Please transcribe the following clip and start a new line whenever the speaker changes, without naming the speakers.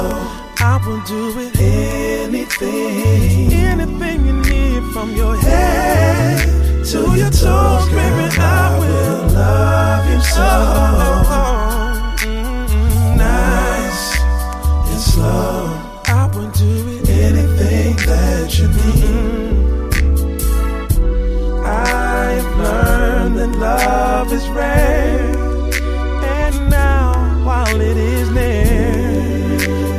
I will do it. Anything you need from your head to your toes, baby, I will love you so. Nice and slow.